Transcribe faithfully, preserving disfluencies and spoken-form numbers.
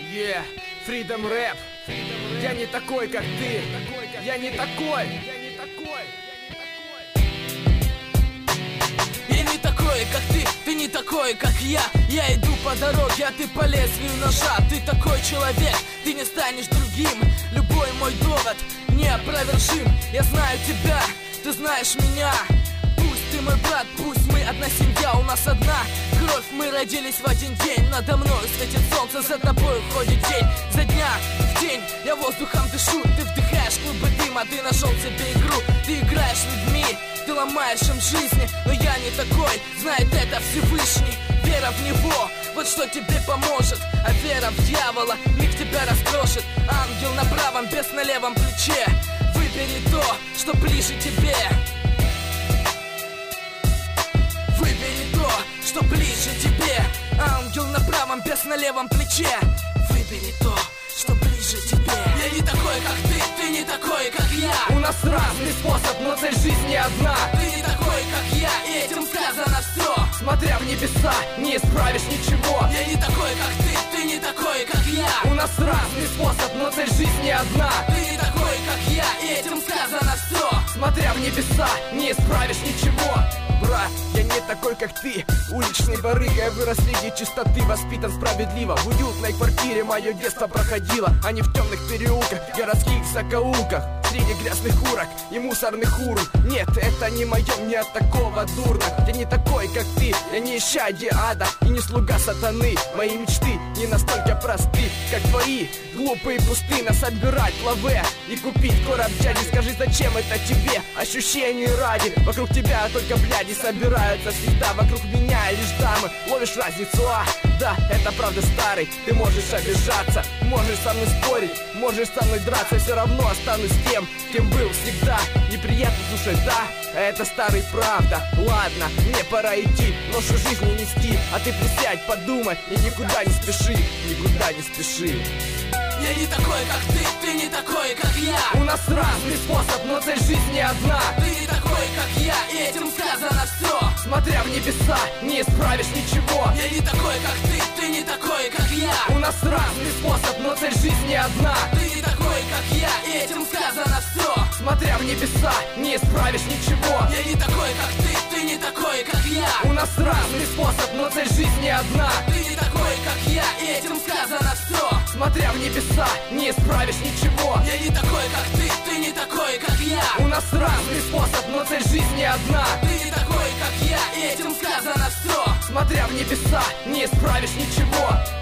Yeah, Freedom Rap. Я не такой, как ты. Я не такой. Я не такой, как ты, ты не такой, как я. Я иду по дороге, а ты по лезвию ножа. Ты такой человек, ты не станешь другим. Любой мой довод неопровержим. Я знаю тебя, ты знаешь меня. Пусть ты мой брат, пусть мы одна семья, у нас одна кровь. Мы родились в один день, надо мной светит солнце, за тобой уходит день. За дня в день я воздухом дышу. Ты вдыхаешь клубы дыма, ты нашел себе игру. Ты играешь с людьми, ты ломаешь им жизни. Но я не такой, знает это Всевышний. Вера в него, вот что тебе поможет. А вера в дьявола миг тебя раскрошит. Ангел на правом, бес на левом плече. Выбери то, что ближе тебе. Выбери то, что ближе тебе. Ангел на правом, бес на левом плече. Выбери то, что ближе тебе. Я не такой, как ты, ты не такой, как я. У нас разный способ, но цель жизни одна. Ты не такой, как я, и этим сказано все. Смотря в небеса, не исправишь ничего. Я не такой, как ты, ты не такой, как я. У нас разный способ, но цель жизни одна. Ты не такой, как я, и этим сказано все. Смотря в небеса, не исправишь ничего. Брат, я не такой, как ты. Уличный барыга, я вырос среди чистоты, воспитан справедливо. В уютной квартире мое детство проходило, а не в темных переулках, городских закоулках, среди грязных урок и мусорных урн. Нет, это не мое, мне от такого дурно. Я не такой, как ты, я не исчадие ада и не слуга сатаны. Мои мечты не настолько просты, как твои. Глупые и пусты, нас отбирать лаве и купить короб дяди. Скажи, зачем это тебе? Ощущений ради. Вокруг тебя только бляди собираются всегда. Вокруг меня лишь дамы. Ловишь разницу, а? Да, это правда старый. Ты можешь обижаться, можешь со мной спорить, можешь со мной драться. Все равно останусь тем, кем был всегда. Неприятно слушать, да? Это старый, правда. Ладно, мне пора идти, ношу жизни нести. А ты присядь, подумай и никуда не спеши. Никуда не спеши. Я не такой, как ты, ты не такой, как я. У нас разный способ, но цель жизни одна. Ты не такой, как я, и этим сказано все. Смотря в небеса, не исправишь ничего. Я не такой, как ты, ты не такой, как я. У нас разный способ, но цель жизни одна. Ты не такой, как я, и этим сказано все. Смотря в небеса, не исправишь ничего. Я не такой, как ты, ты не такой, как я. У нас разный способ, но цель жизни одна. Ты не такой, как я, и этим сказано все. Смотря в небеса, не исправишь ничего. Я не такой, как ты, ты не такой, как я. У нас разный способ, но цель жизни одна. Ты не такой, как я, и этим сказано все. Смотря в небеса, не исправишь ничего.